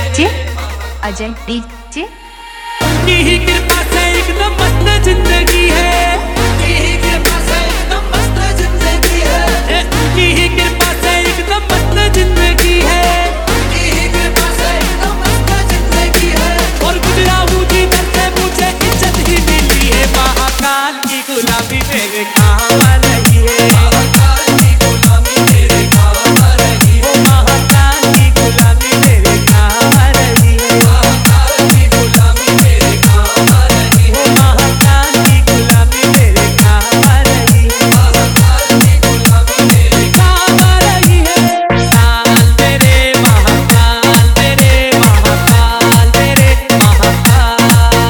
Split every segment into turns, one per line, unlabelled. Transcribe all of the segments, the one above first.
DJ Ajay DJ.
उनकी ही कृपा से एकदम मस्त जिंदगी है, उनकी ही कृपा से एकदम मस्त जिंदगी है, उनकी ही कृपा से एकदम मस्त जिंदगी है, उनकी ही कृपा से एकदम मस्त जिंदगी है। और गुजराऊ जी दर से मुझे इज्जत ही मिली है, महाकाल की गुलामी मेरे काम आ रही है, महाकाल की गुलामी मेरे काम आ रही है, महाकाल की गुलामी मेरे काम आ रही है, महाकाल की गुलामी मेरे काम आ रही है, महाकाल की गुलामी मेरे काम आ रही है, महाकाल की गुलामी मेरे काम आ रही है। काल मेरे महाकाल मेरे महाकाल मेरे महाकाल,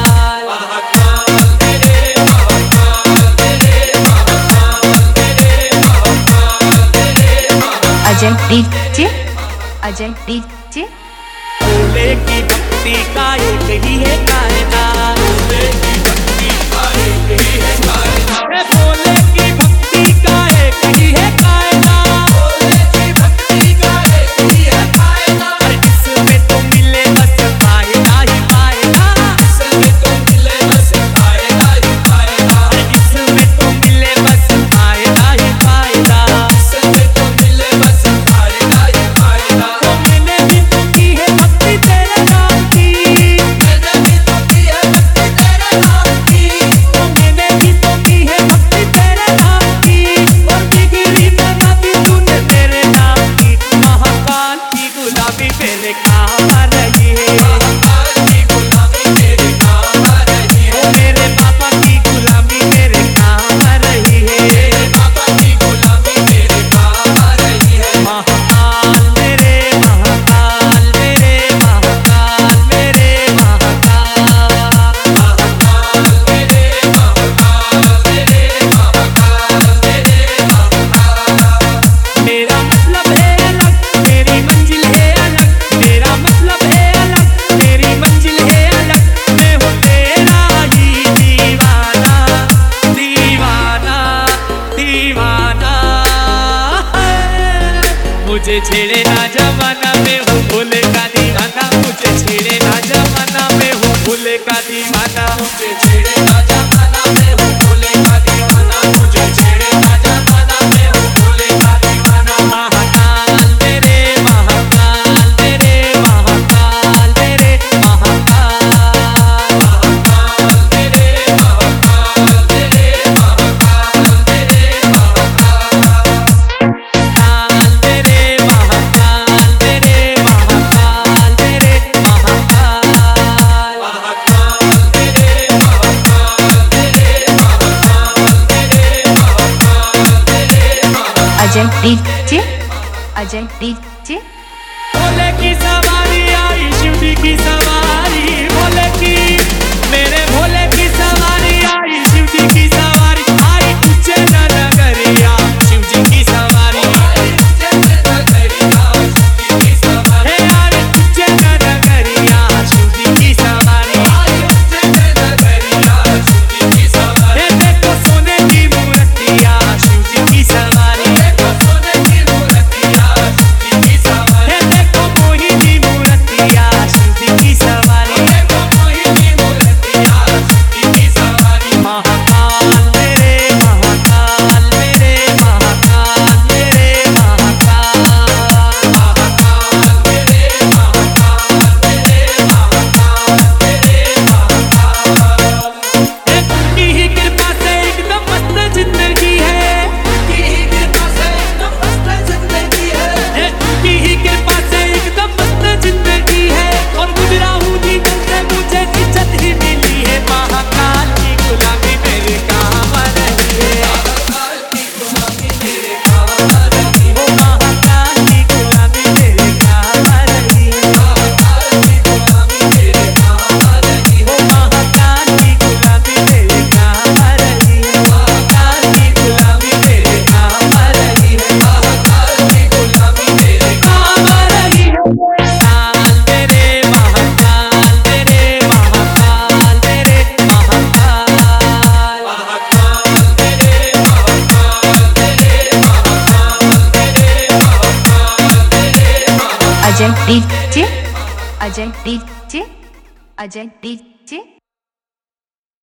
महाकाल मेरे महाकाल मेरे महाकाल मेरे महाकाल मेरे महाकाल।
Ajay DJ Ajay DJ.
भोले की भक्ति का एक ही है कायनात, भोले की भक्ति का एक ही है कायनात, भोले की भक्ति का एक ही है कायनात, भोले की भक्ति का एक ही है कायनात। इसमें तो मिले बस फायदा ही फायदा, इसमें तो मिले बस फायदा ही फायदा, इसमें तो मिले बस फायदा ही फायदा, इसमें तो मिले बस फायदा ही फायदा। तो मैंने भी तो की है भक्ति तेरे नाम की, मैंने भी तो की है भक्ति तेरे नाम की, तो मैंने भी तो की है भक्ति तेरे नाम की, और बिगड़ी बना दी तूने तेरे नाम की। महाकाल की गुलामी मेरे काम आ रही है, महाकाल की गुलामी मेरे काम आ रही है, मेरे पापा की गुलामी मेरे काम आ रही है, मेरे पापा की गुलामी मेरे काम आ रही है। महाकाल मेरे महाकाल मेरे महाकाल मेरे महाकाल, महाकाल मेरे महाकाल मेरे महाकाल मेरे महाकाल। मेरा मतलब है अलग, मेरी मंजिल है अलग, मेरा मतलब है अलग, मेरी मंजिल है अलग। मैं हूँ तेरा ही दीवाना दीवाना दीवाना है। मुझे छेड़े ना जमाना, मैं हूँ भोले का दीवाना, मुझे छेड़े ना जमाना, मैं हूँ भोले का दीवाना, मुझे छेड़े ना जमाना, मैं हूँ भोले का दीवाना, मुझे छेड़े ना जमाना, मैं हूँ भोले का दीवाना। महाकाल मेरे महाकाल मेरे महाकाल मेरे महाकाल, महाकाल मेरे महाकाल मेरे महाकाल मेरे महाकाल। काल मेरे महाकाल मेरे महाकाल मेरे महाकाल, महाकाल मेरे महाकाल मेरे महाकाल मेरे महाकाल मेरे महाकाल।
Ajay DJ Ajay DJ.
भोले की सवारी आई, शिव जी की सवारी, भोले की मेरे भोले की सवारी आई, शिव जी की सवारी आई, उज्जैन नगरिया शिव जी की सवारी आई, उज्जैन नगरिया शिव जी की सवारी आई, उज्जैन नगरिया शिव जी की सवारी आई, उज्जैन नगरिया शिव जी की सवारी। देखो सोने की मूर्तियां शिव जी की सवारी, देखो सोने की मूर्तियां शिव जी की सवारी।
Ajay DJ Ajay DJ